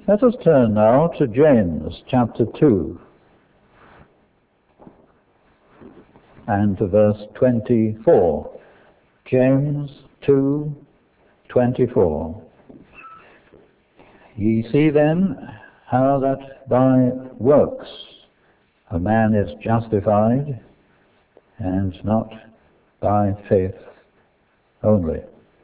Let us turn now to James chapter 2 and to verse 24. James 2:24. Ye see then how that by works a man is justified, and not by faith only.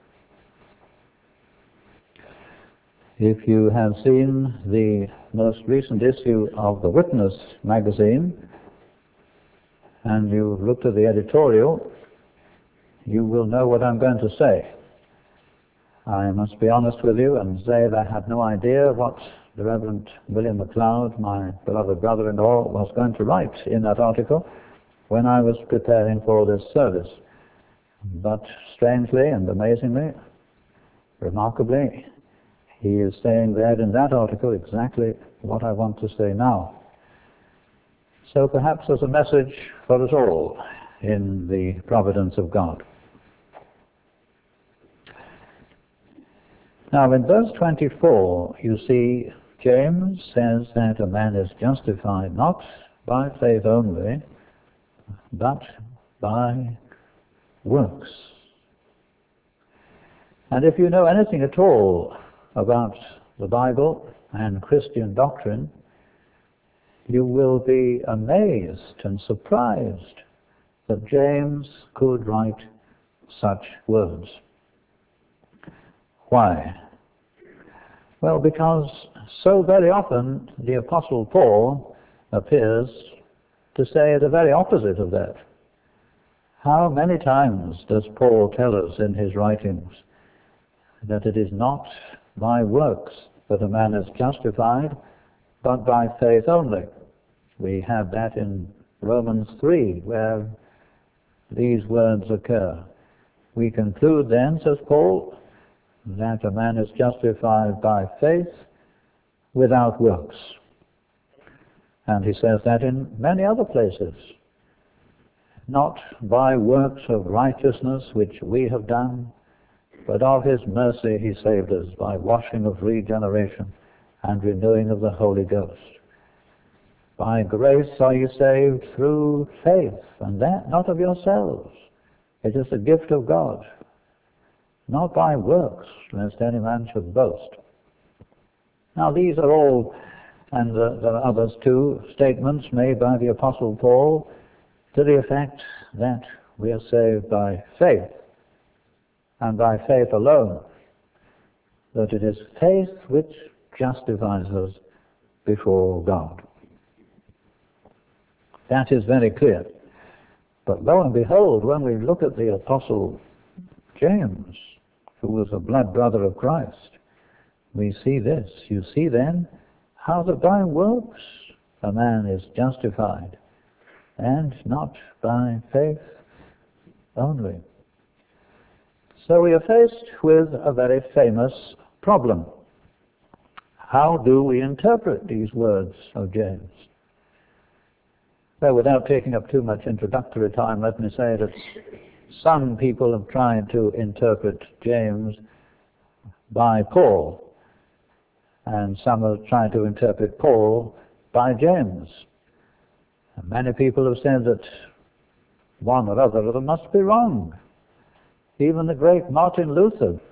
If you have seen the most recent issue of the Witness magazine, and you looked at the editorial, you will know what I'm going to say. I must be honest with you and say that I had no idea what the Reverend William MacLeod, my beloved brother-in-law, was going to write in that article when I was preparing for this service. But strangely and amazingly, remarkably, he is saying there in that article exactly what I want to say now. So perhaps there's a message for us all in the providence of God. Now in verse 24, you see James says that a man is justified not by faith only, but by works. And if you know anything at all about the Bible and Christian doctrine, you will be amazed and surprised that James could write such words. Why? Well, because so very often the Apostle Paul appears to say the very opposite of that. How many times does Paul tell us in his writings that it is not by works that a man is justified, but by faith only? We have that in Romans 3, where these words occur. We conclude then, says Paul, that a man is justified by faith without works. And he says that in many other places. Not by works of righteousness which we have done, but of his mercy he saved us by washing of regeneration and renewing of the Holy Ghost. By grace are you saved through faith, and that not of yourselves. It is the gift of God, not by works, lest any man should boast. Now these are all, and there are others too, statements made by the Apostle Paul to the effect that we are saved by faith, and by faith alone, that it is faith which justifies us before God. That is very clear. But lo and behold, when we look at the Apostle James, who was a blood brother of Christ, we see this. You see then how that by works a man is justified, and not by faith only. So we are faced with a very famous problem. How do we interpret these words of James? Well, without taking up too much introductory time, let me say that some people have tried to interpret James by Paul, and some have tried to interpret Paul by James. And many people have said that one or other of them must be wrong. Even the great Martin Luther,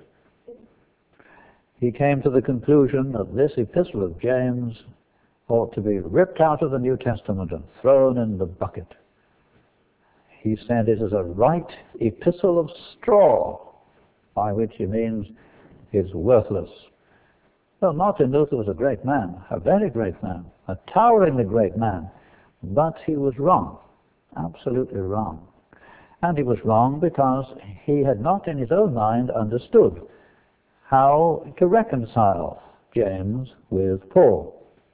he came to the conclusion that this epistle of James ought to be ripped out of the New Testament and thrown in the bucket. He said it is a right epistle of straw, by which he means it's worthless. Well, Martin Luther was a great man, a very great man, a toweringly great man, but he was wrong, absolutely wrong. And he was wrong because he had not in his own mind understood how to reconcile James with Paul.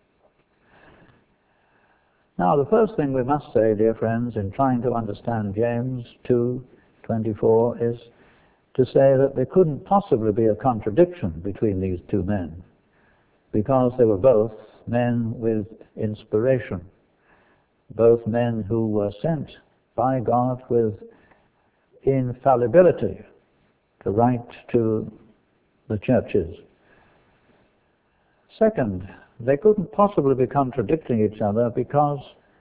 Now, the first thing we must say, dear friends, in trying to understand James 2:24 is to say that there couldn't possibly be a contradiction between these two men, because they were both men with inspiration, both men who were sent by God with infallibility to write to the churches. Second, they couldn't possibly be contradicting each other, because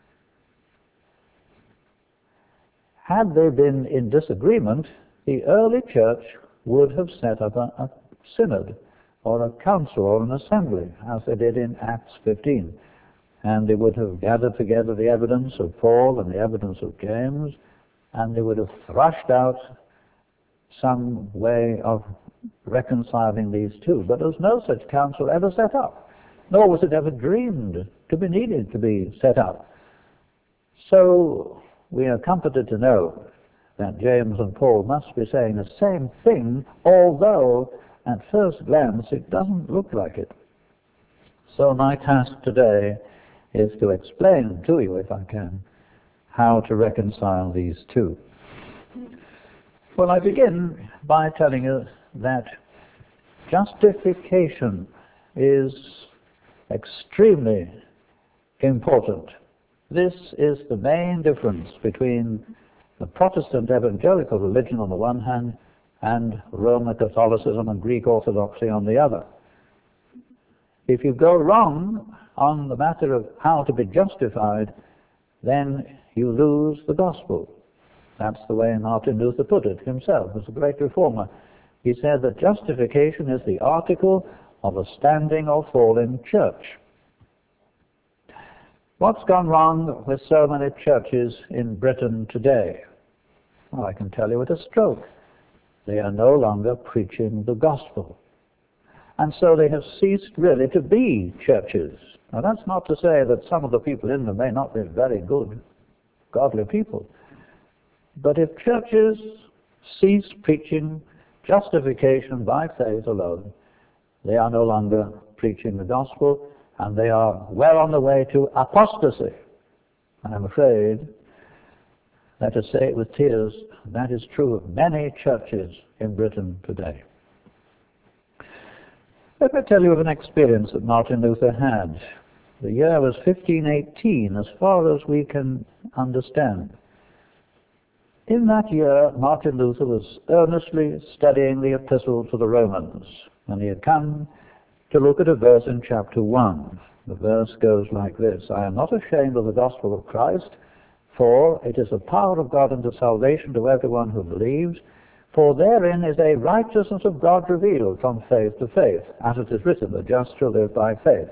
had they been in disagreement, the early church would have set up a synod or a council or an assembly, as they did in Acts 15. And they would have gathered together the evidence of Paul and the evidence of James, and they would have thrashed out some way of reconciling these two. But there was no such council ever set up, nor was it ever dreamed to be needed to be set up. So we are comforted to know that James and Paul must be saying the same thing, although at first glance it doesn't look like it. So my task today is to explain to you, if I can, how to reconcile these two. Well, I begin by telling you that justification is extremely important. This is the main difference between the Protestant evangelical religion on the one hand and Roman Catholicism and Greek Orthodoxy on the other. If you go wrong on the matter of how to be justified, then you lose the gospel. That's the way Martin Luther put it himself as a great reformer. He said that justification is the article of a standing or falling church. What's gone wrong with so many churches in Britain today? Well, I can tell you with a stroke. They are no longer preaching the gospel. And so they have ceased really to be churches. Now, that's not to say that some of the people in them may not be very good, godly people. But if churches cease preaching justification by faith alone, they are no longer preaching the gospel, and they are well on the way to apostasy. And I'm afraid, let us say it with tears, that is true of many churches in Britain today. Let me tell you of an experience that Martin Luther had. The year was 1518, as far as we can understand. In that year, Martin Luther was earnestly studying the Epistle to the Romans, and he had come to look at a verse in chapter 1. The verse goes like this: I am not ashamed of the gospel of Christ, for it is the power of God unto salvation to everyone who believes, for therein is a righteousness of God revealed from faith to faith, as it is written, the just shall live by faith.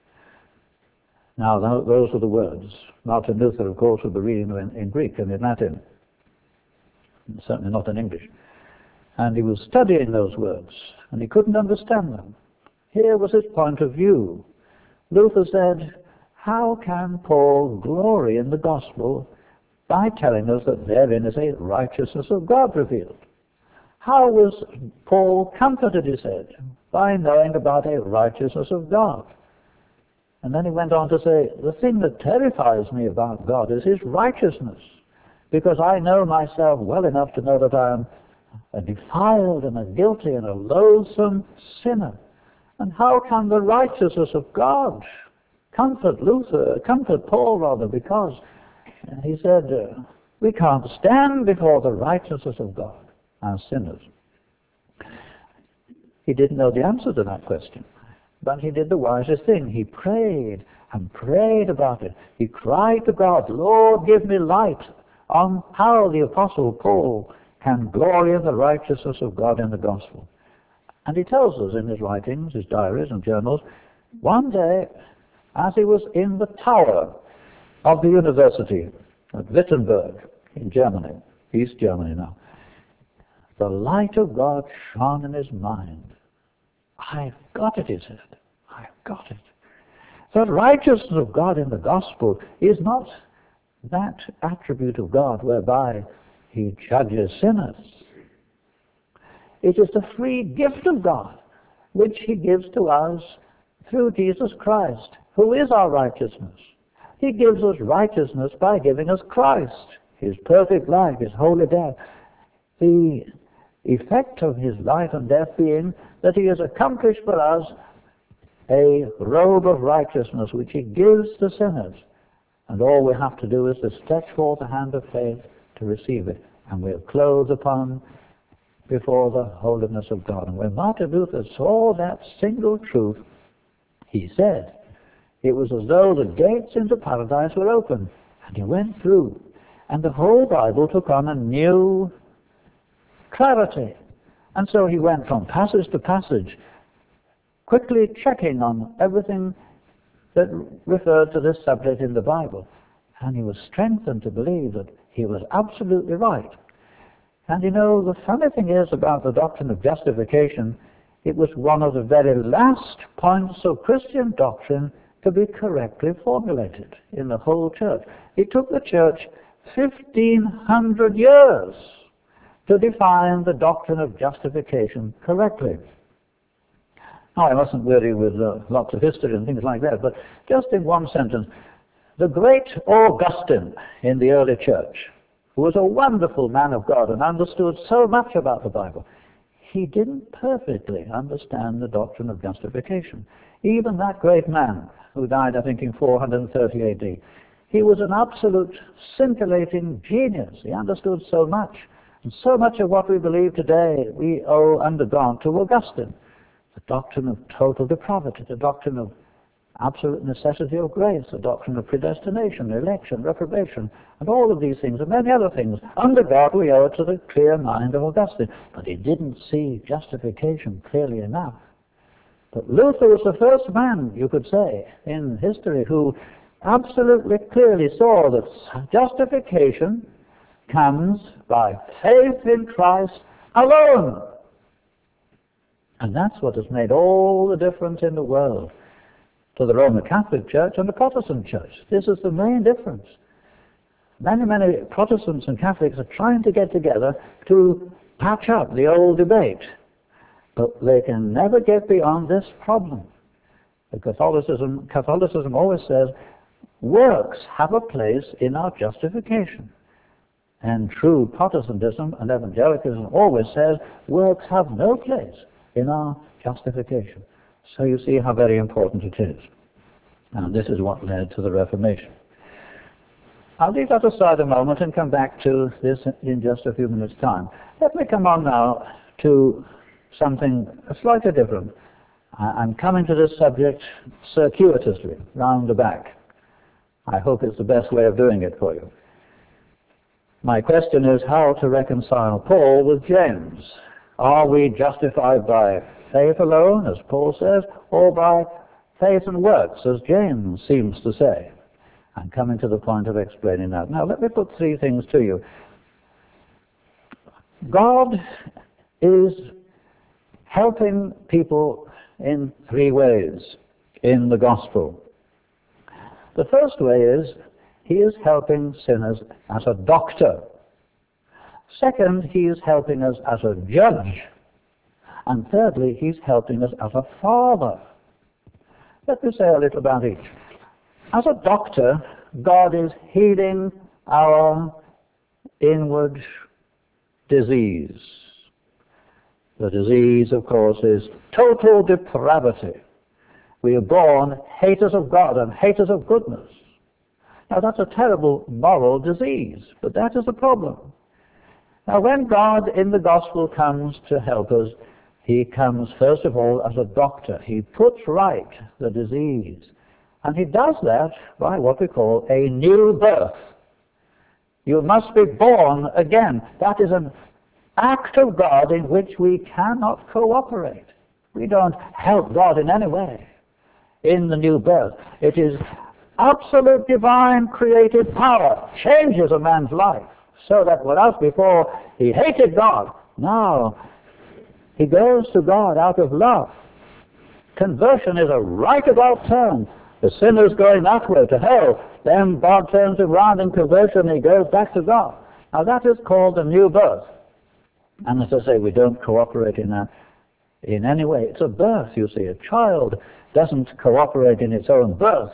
Now, those are the words. Martin Luther, of course, would be reading them in Greek and in Latin, certainly not in English. And he was studying those words, and he couldn't understand them. Here was his point of view. Luther said, how can Paul glory in the gospel by telling us that therein is a righteousness of God revealed? How was Paul comforted, he said, by knowing about a righteousness of God? And then he went on to say, the thing that terrifies me about God is his righteousness, because I know myself well enough to know that I am a defiled and a guilty and a loathsome sinner. And how can the righteousness of God comfort Paul rather, because he said, we can't stand before the righteousness of God as sinners. He didn't know the answer to that question, but he did the wisest thing. He prayed and prayed about it. He cried to God, Lord, give me light on how the Apostle Paul can glory in the righteousness of God in the gospel. And he tells us in his writings, his diaries and journals, one day, as he was in the tower of the university at Wittenberg in Germany, East Germany now, the light of God shone in his mind. I've got it, he said. I've got it. The righteousness of God in the gospel is not that attribute of God whereby he judges sinners. It is the free gift of God, which he gives to us through Jesus Christ, who is our righteousness. He gives us righteousness by giving us Christ, his perfect life, his holy death. The effect of his life and death being that he has accomplished for us a robe of righteousness which he gives to sinners. And all we have to do is to stretch forth the hand of faith to receive it. And we're clothed upon before the holiness of God. And when Martin Luther saw that single truth, He said it was as though the gates into paradise were open, and he went through, and the whole Bible took on a new clarity. And so he went from passage to passage, quickly checking on everything that referred to this subject in the Bible. And he was strengthened to believe that he was absolutely right. And you know, the funny thing is about the doctrine of justification, it was one of the very last points of Christian doctrine to be correctly formulated in the whole church. It took the church 1,500 years to define the doctrine of justification correctly. Now, I mustn't weary with lots of history and things like that, but just in one sentence, the great Augustine in the early church, who was a wonderful man of God and understood so much about the Bible, he didn't perfectly understand the doctrine of justification. Even that great man, who died, I think, in 430 AD, he was an absolute scintillating genius. He understood so much. And so much of what we believe today we owe under God to Augustine. The doctrine of total depravity, the doctrine of absolute necessity of grace, the doctrine of predestination, election, reprobation, and all of these things, and many other things. Under God we owe it to the clear mind of Augustine. But he didn't see justification clearly enough. But Luther was the first man, you could say, in history who absolutely clearly saw that justification comes by faith in Christ alone. And that's what has made all the difference in the world to the Roman Catholic Church and the Protestant Church. This is the main difference. Many Protestants and Catholics are trying to get together to patch up the old debate. But they can never get beyond this problem. Catholicism always says works have a place in our justification. And true Protestantism and evangelicalism always says works have no place in our justification. So you see how very important it is. And this is what led to the Reformation. I'll leave that aside a moment and come back to this in just a few minutes' time. Let me come on now to something slightly different. I'm coming to this subject circuitously, round the back. I hope it's the best way of doing it for you. My question is how to reconcile Paul with James. Are we justified by faith alone, as Paul says, or by faith and works, as James seems to say? I'm coming to the point of explaining that. Now, let me put three things to you. God is helping people in three ways in the gospel. The first way is he is helping sinners as a doctor. Second, he is helping us as a judge. And thirdly, he's helping us as a father. Let me say a little about each. As a doctor, God is healing our inward disease. The disease, of course, is total depravity. We are born haters of God and haters of goodness. Now, that's a terrible moral disease, but that is the problem. Now, when God in the gospel comes to help us, he comes, first of all, as a doctor. He puts right the disease. And he does that by what we call a new birth. You must be born again. That is an act of God in which we cannot cooperate. We don't help God in any way in the new birth. It is absolute divine creative power changes a man's life, so that whereas before he hated God, now he goes to God out of love. Conversion is a right about turn. The sinner's going that way to hell. Then God turns him round in conversion and he goes back to God. Now that is called a new birth. And as I say, we don't cooperate in that in any way. It's a birth, you see. A child doesn't cooperate in its own birth.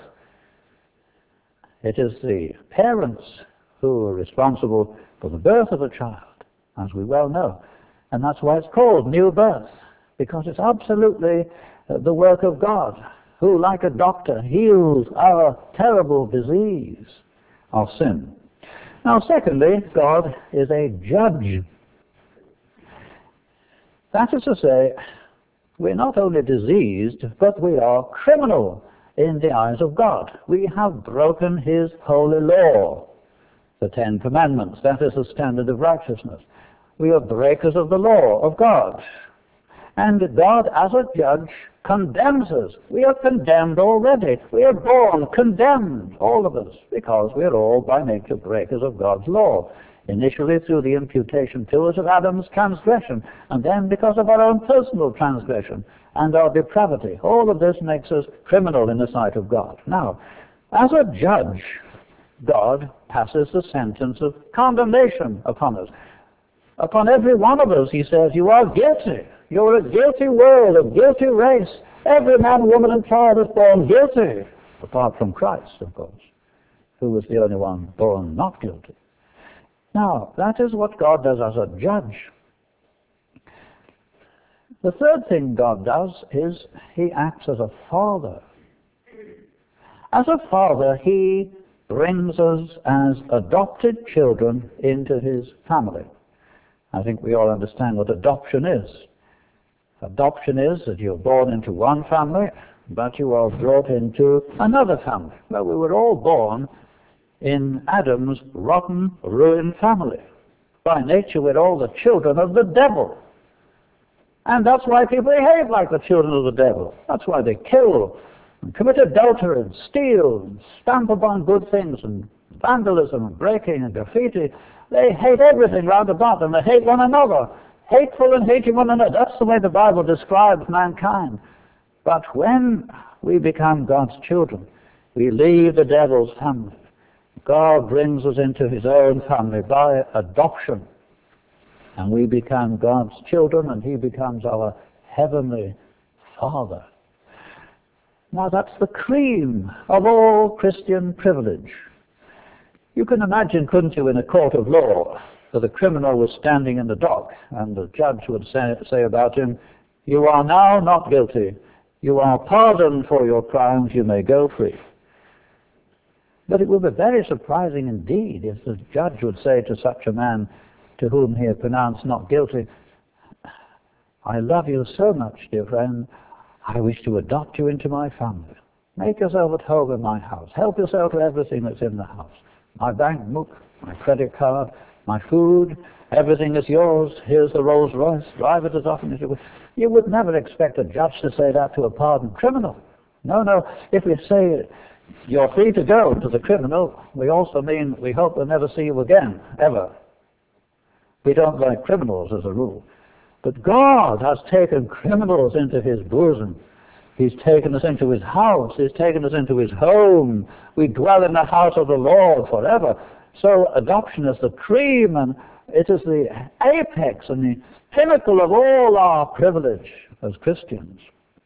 It is the parents who are responsible for the birth of a child, as we well know. And that's why it's called new birth, because it's absolutely the work of God, who, like a doctor, heals our terrible disease of sin. Now, secondly, God is a judge. That is to say, We're not only diseased, but we are criminal in the eyes of God. We have broken his holy law, the Ten Commandments. That is the standard of righteousness. We are breakers of the law of God. And God, as a judge, condemns us. We are condemned already. We are born condemned, all of us, because we are all by nature breakers of God's law. Initially through the imputation to us of Adam's transgression, and then because of our own personal transgression and our depravity. All of this makes us criminal in the sight of God. Now, as a judge, God passes the sentence of condemnation upon us. Upon every one of us, he says, you are guilty. You're a guilty world, a guilty race. Every man, woman, and child is born guilty, apart from Christ, of course, who was the only one born not guilty. Now, that is what God does as a judge. The third thing God does is he acts as a father. As a father, he brings us as adopted children into his family. I think we all understand what adoption is. Adoption is that you're born into one family, but you are brought into another family. Well, we were all born in Adam's rotten, ruined family. By nature, we're all the children of the devil. And that's why people behave like the children of the devil. That's why they kill, and commit adultery, and steal, and stamp upon good things, and vandalism, and breaking, and graffiti. They hate everything round about them. They hate one another. Hateful and hating one another. That's the way the Bible describes mankind. But when we become God's children, we leave the devil's family. God brings us into his own family by adoption. And we become God's children, and he becomes our heavenly Father. Now that's the cream of all Christian privilege. You can imagine, couldn't you, in a court of law, that a criminal was standing in the dock, and the judge would say about him, you are now not guilty. You are pardoned for your crimes. You may go free. But it would be very surprising indeed if the judge would say to such a man to whom he had pronounced not guilty, I love you so much, dear friend, I wish to adopt you into my family. Make yourself at home in my house. Help yourself to everything that's in the house. My bank book, my credit card, my food, everything is yours. Here's the Rolls Royce. Drive it as often as you wish. You would never expect a judge to say that to a pardoned criminal. No. If we say you're free to go to the criminal, we also mean we hope we'll never see you again, ever. We don't like criminals as a rule. But God has taken criminals into his bosom. He's taken us into his house. He's taken us into his home. We dwell in the house of the Lord forever. So adoption is the cream, and it is the apex and the pinnacle of all our privilege as Christians.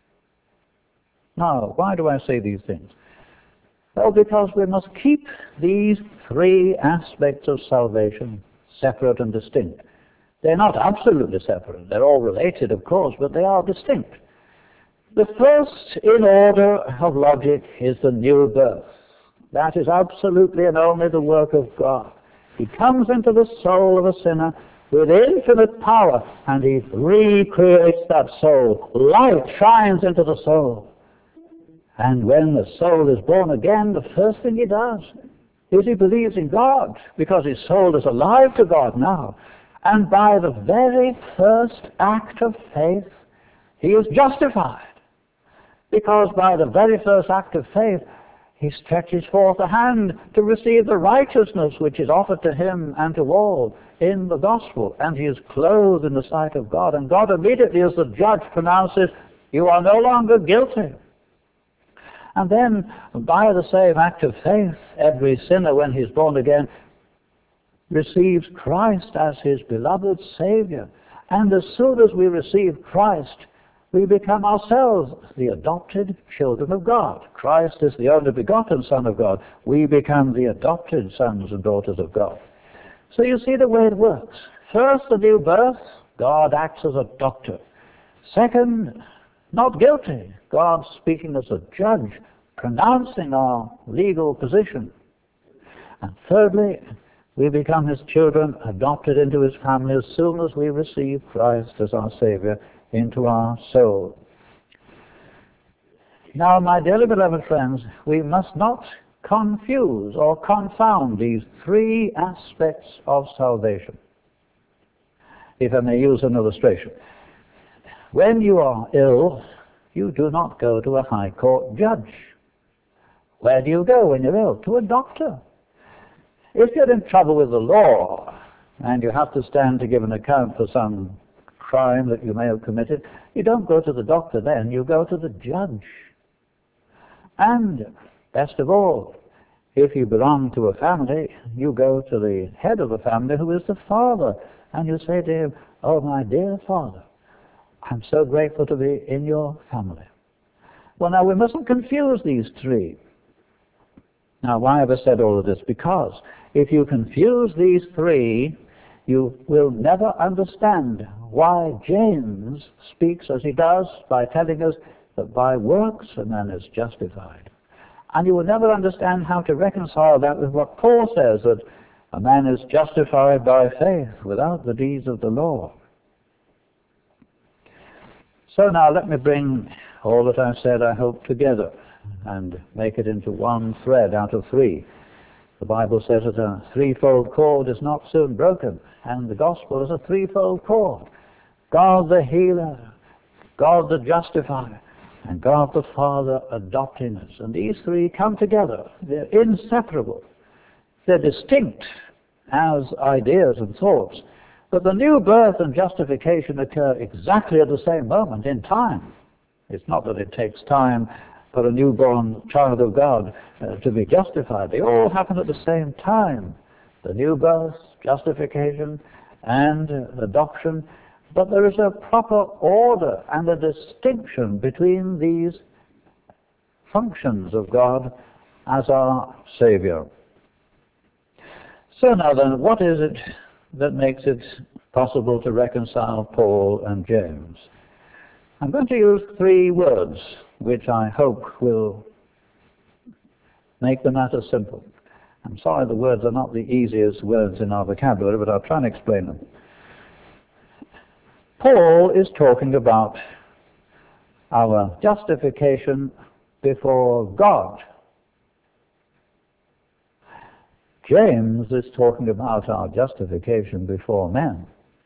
Now, why do I say these things? Well, because we must keep these three aspects of salvation separate and distinct. They're not absolutely separate. They're all related, of course, but they are distinct. The first in order of logic is the new birth. That is absolutely and only the work of God. He comes into the soul of a sinner with infinite power, and he recreates that soul. Light shines into the soul. And when the soul is born again, the first thing he does is he believes in God, because his soul is alive to God now. And by the very first act of faith, he is justified. Because by the very first act of faith, he stretches forth a hand to receive the righteousness which is offered to him and to all in the gospel. And he is clothed in the sight of God. And God immediately, as the judge, pronounces, you are no longer guilty. And then, by the same act of faith, every sinner, when he's born again, receives Christ as his beloved Savior. And as soon as we receive Christ, we become ourselves the adopted children of God. Christ is the only begotten Son of God. We become the adopted sons and daughters of God. So you see the way it works. First, the new birth. God acts as a doctor. Second, not guilty. God speaking as a judge, pronouncing our legal position. And thirdly, we become his children, adopted into his family as soon as we receive Christ as our Savior into our soul. Now, my dearly beloved friends, we must not confuse or confound these three aspects of salvation. If I may use an illustration. When you are ill, you do not go to a high court judge. Where do you go when you're ill? To a doctor. If you're in trouble with the law and you have to stand to give an account for some crime that you may have committed, you don't go to the doctor then, you go to the judge. And best of all, if you belong to a family, you go to the head of the family, who is the father, and you say to him, "Oh, my dear father, I'm so grateful to be in your family." Well, now, we mustn't confuse these three. Now, why have I said all of this? Because if you confuse these three, you will never understand why James speaks as he does by telling us that by works a man is justified. And you will never understand how to reconcile that with what Paul says, that a man is justified by faith without the deeds of the law. So now let me bring all that I've said, I hope, together and make it into one thread out of three. The Bible says that a threefold cord is not soon broken, and the gospel is a threefold cord. God the healer, God the justifier, and God the Father adopting us. And these three come together. They're inseparable. They're distinct as ideas and thoughts. But the new birth and justification occur exactly at the same moment in time. It's not that it takes time for a newborn child of God to be justified. They all happen at the same time. The new birth, justification, and adoption. But there is a proper order and a distinction between these functions of God as our Savior. So now then, what is it that makes it possible to reconcile Paul and James? I'm going to use three words which I hope will make the matter simple. I'm sorry the words are not the easiest words in our vocabulary, but I'll try and explain them. Paul is talking about our justification before God. James is talking about our justification before men.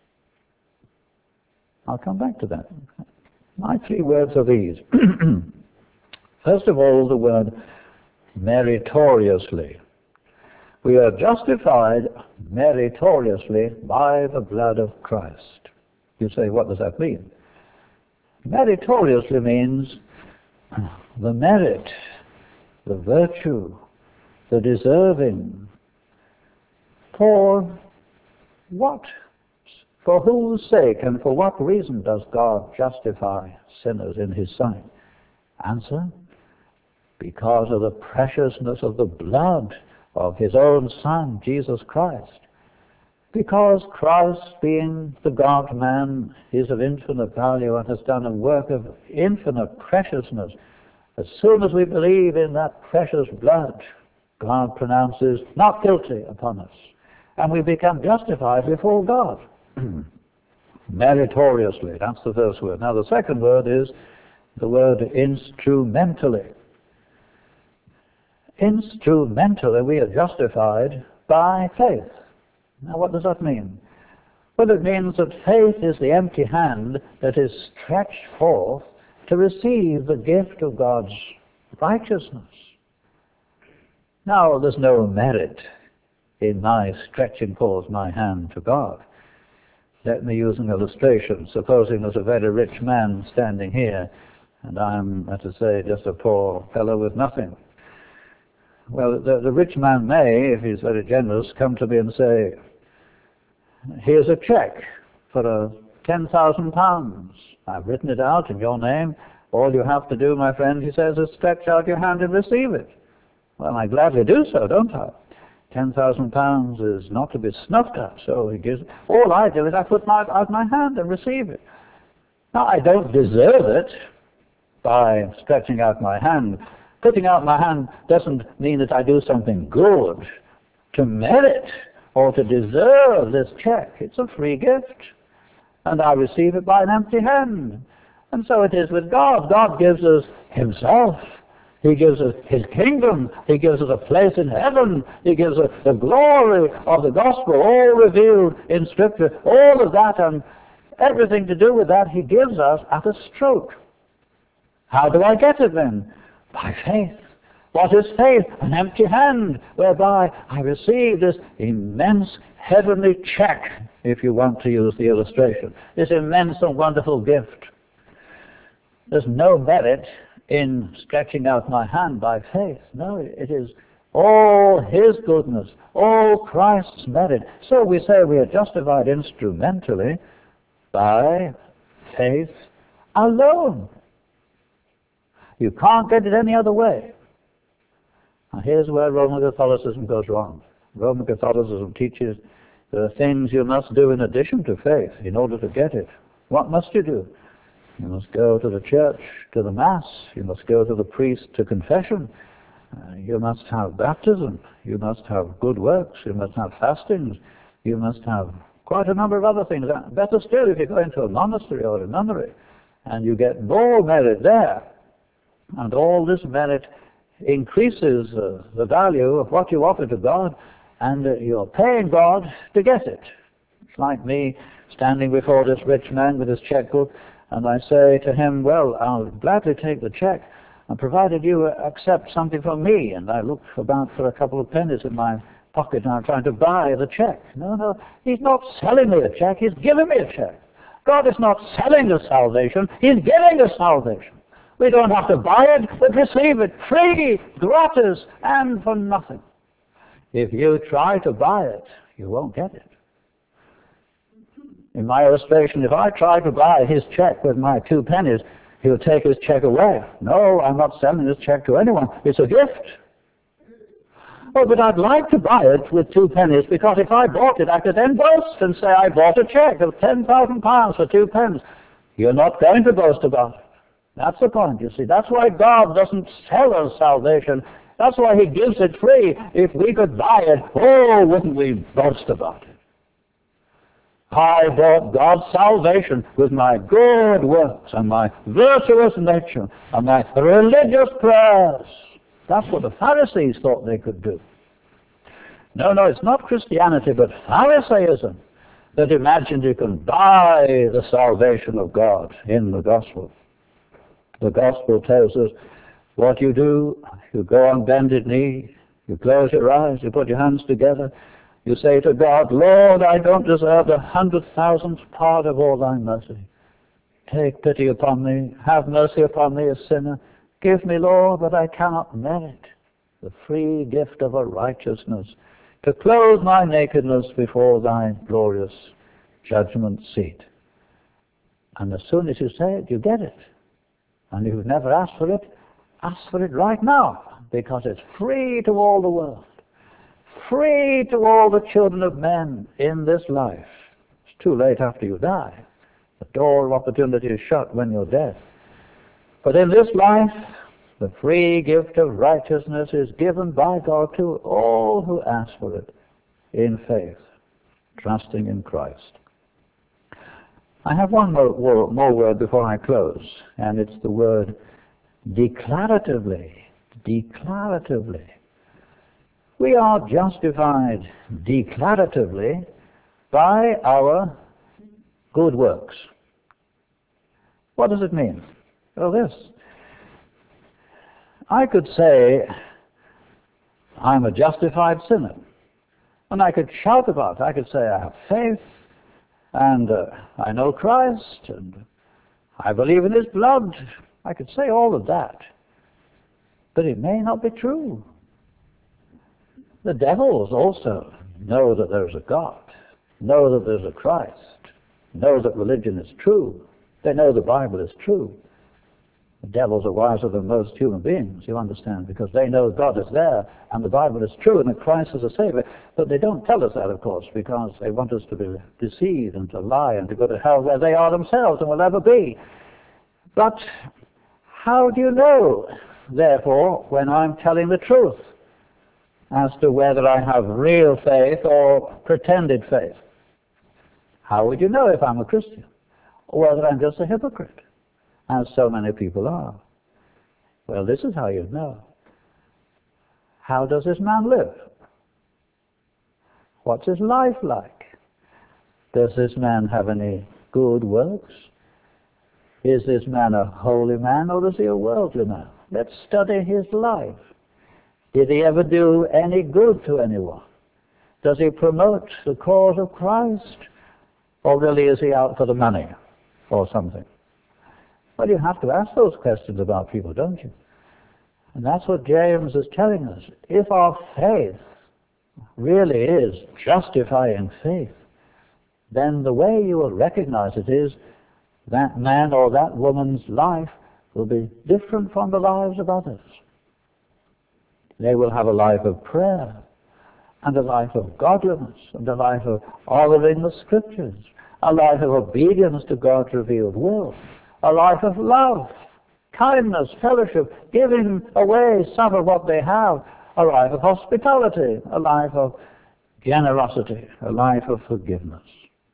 I'll come back to that. My three words are these. First of all, the word meritoriously. We are justified meritoriously by the blood of Christ. You say, what does that mean? Meritoriously means the merit, the virtue, the deserving. For what? For whose sake and for what reason does God justify sinners in His sight? Answer, because of the preciousness of the blood of His own Son, Jesus Christ. Because Christ, being the God-man, is of infinite value and has done a work of infinite preciousness. As soon as we believe in that precious blood, God pronounces not guilty upon us, and we become justified before God. Meritoriously, that's the first word. Now the second word is the word instrumentally. Instrumentally, we are justified by faith. Now what does that mean? Well, it means that faith is the empty hand that is stretched forth to receive the gift of God's righteousness. Now, there's no merit in my stretching forth my hand to God. Let me use an illustration. Supposing there's a very rich man standing here, and I'm, let us say, just a poor fellow with nothing. Well, the rich man may, if he's very generous, come to me and say, here's a check for £10,000. I've written it out in your name. All you have to do, my friend, he says, is stretch out your hand and receive it. Well, I gladly do so, don't I? £10,000 is not to be snuffed at, so he gives. All I do is I put out my hand and receive it. Now, I don't deserve it by stretching out my hand. Putting out my hand doesn't mean that I do something good to merit or to deserve this check. It's a free gift, and I receive it by an empty hand. And so it is with God. God gives us himself. He gives us his kingdom. He gives us a place in heaven. He gives us the glory of the gospel, all revealed in Scripture. All of that and everything to do with that he gives us at a stroke. How do I get it then? By faith. What is faith? An empty hand, whereby I receive this immense heavenly check, if you want to use the illustration. This immense and wonderful gift. There's no merit in stretching out my hand by faith. No, it is all his goodness, all Christ's merit. So we say we are justified instrumentally by faith alone. You can't get it any other way. Now here's where Roman Catholicism goes wrong. Roman Catholicism teaches there are things you must do in addition to faith in order to get it. What must you do? You must go to the church, to the Mass. You must go to the priest to confession. You must have baptism. You must have good works. You must have fastings. You must have quite a number of other things. Better still, if you go into a monastery or a nunnery, and you get more merit there, and all this merit increases the value of what you offer to God, and you're paying God to get it. It's like me standing before this rich man with his checkbook, and I say to him, well, I'll gladly take the check, and provided you accept something from me. And I look about for a couple of pennies in my pocket, and I'm trying to buy the check. No, he's not selling me a check, he's giving me a check. God is not selling us salvation, he's giving us salvation. We don't have to buy it, but receive it free, gratis, and for nothing. If you try to buy it, you won't get it. In my illustration, if I try to buy his check with my 2 pennies, he'll take his check away. No, I'm not selling this check to anyone. It's a gift. Oh, but I'd like to buy it with 2 pennies, because if I bought it, I could then boast and say I bought a check of £10,000 for 2 pence. You're not going to boast about it. That's the point, you see. That's why God doesn't sell us salvation. That's why he gives it free. If we could buy it, oh, wouldn't we boast about it? I bought God's salvation with my good works and my virtuous nature and my religious prayers. That's what the Pharisees thought they could do. No, it's not Christianity, but Pharisaism that imagined you can buy the salvation of God in the gospel. The gospel tells us what you do. You go on bended knee, you close your eyes, you put your hands together, you say to God, Lord, I don't deserve the 100,000th part of all thy mercy. Take pity upon me, have mercy upon me, a sinner. Give me, Lord, what I cannot merit, the free gift of a righteousness, to clothe my nakedness before thy glorious judgment seat. And as soon as you say it, you get it. And if you've never asked for it right now, because it's free to all the world. Free to all the children of men in this life. It's too late after you die. The door of opportunity is shut when you're dead. But in this life, the free gift of righteousness is given by God to all who ask for it in faith, trusting in Christ. I have one more word before I close, and it's the word declaratively. Declaratively. We are justified declaratively by our good works. What does it mean? Well, this. I could say, I'm a justified sinner. And I could shout about it. I could say, I have faith, and I know Christ, and I believe in his blood. I could say all of that. But it may not be true. The devils also know that there's a God, know that there's a Christ, know that religion is true. They know the Bible is true. The devils are wiser than most human beings, you understand, because they know God is there and the Bible is true and that Christ is a Savior. But they don't tell us that, of course, because they want us to be deceived and to lie and to go to hell where they are themselves and will ever be. But how do you know, therefore, when I'm telling the truth as to whether I have real faith or pretended faith? How would you know if I'm a Christian? Or whether I'm just a hypocrite? as so many people are. Well, this is how you know. How does this man live? What's his life like? Does this man have any good works? Is this man a holy man, or is he a worldly man? Let's study his life. Did he ever do any good to anyone? Does he promote the cause of Christ? Or really is he out for the money or something? Well, you have to ask those questions about people, don't you? And that's what James is telling us. If our faith really is justifying faith, then the way you will recognize it is that man or that woman's life will be different from the lives of others. They will have a life of prayer, and a life of godliness, and a life of honoring the Scriptures, a life of obedience to God's revealed will, a life of love, kindness, fellowship, giving away some of what they have, a life of hospitality, a life of generosity, a life of forgiveness.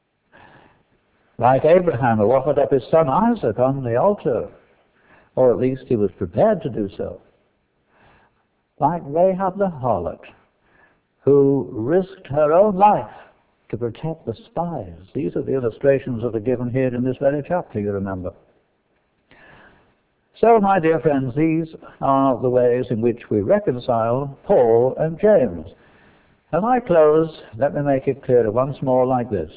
Like Abraham, who offered up his son Isaac on the altar, or at least he was prepared to do so. Like Rahab the harlot, who risked her own life to protect the spies. These are the illustrations that are given here in this very chapter, you remember. So, my dear friends, these are the ways in which we reconcile Paul and James. As I close, let me make it clear once more like this.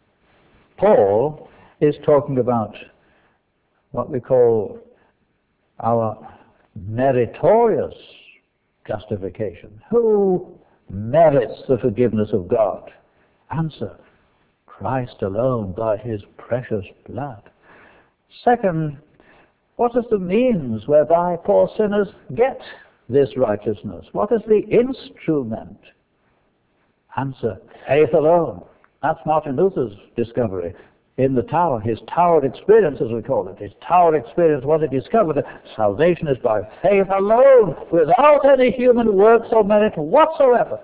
Paul is talking about what we call our meritorious justification. Who merits the forgiveness of God? Answer: Christ alone by his precious blood. Second, what is the means whereby poor sinners get this righteousness? What is the instrument? Answer: faith alone. That's Martin Luther's discovery. In the tower, his tower experience, as we call it, his tower experience, what he discovered, that salvation is by faith alone, without any human works or merit whatsoever.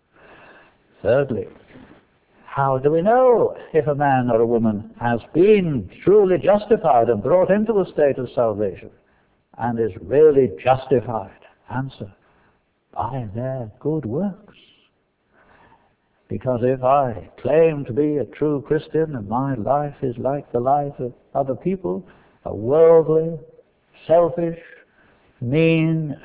Thirdly, how do we know if a man or a woman has been truly justified and brought into a state of salvation and is really justified? Answer: by their good works. Because if I claim to be a true Christian and my life is like the life of other people, a worldly, selfish, mean,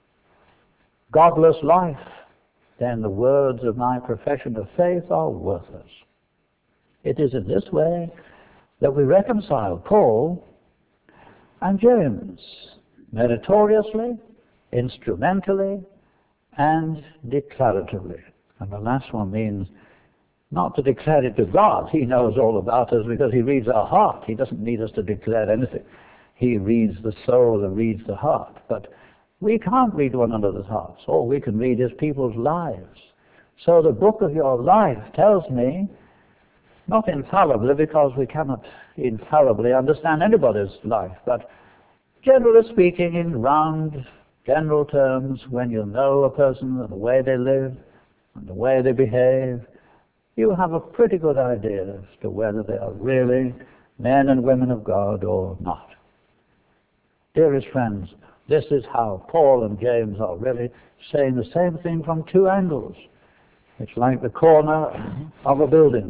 godless life, then the words of my profession of faith are worthless. It is in this way that we reconcile Paul and James, meritoriously, instrumentally, and declaratively. And the last one means not to declare it to God. He knows all about us because he reads our heart. He doesn't need us to declare anything. He reads the soul and reads the heart. But we can't read one another's hearts. All we can read is people's lives. So the book of your life tells me, not infallibly because we cannot infallibly understand anybody's life, but generally speaking in round, general terms, when you know a person and the way they live, and the way they behave, you have a pretty good idea as to whether they are really men and women of God or not. Dearest friends, this is how Paul and James are really saying the same thing from two angles. It's like the corner of a building.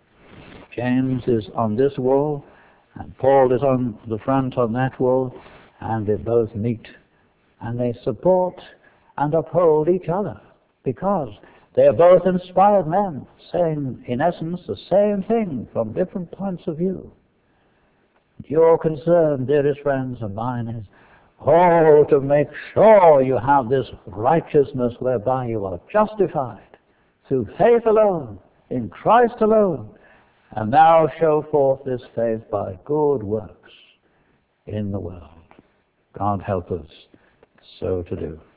James is on this wall, and Paul is on the front on that wall, and they both meet, and they support and uphold each other, because they are both inspired men, saying, in essence, the same thing from different points of view. Your concern, dearest friends, and mine is, to make sure you have this righteousness whereby you are justified through faith alone, in Christ alone, and now show forth this faith by good works in the world. God help us so to do.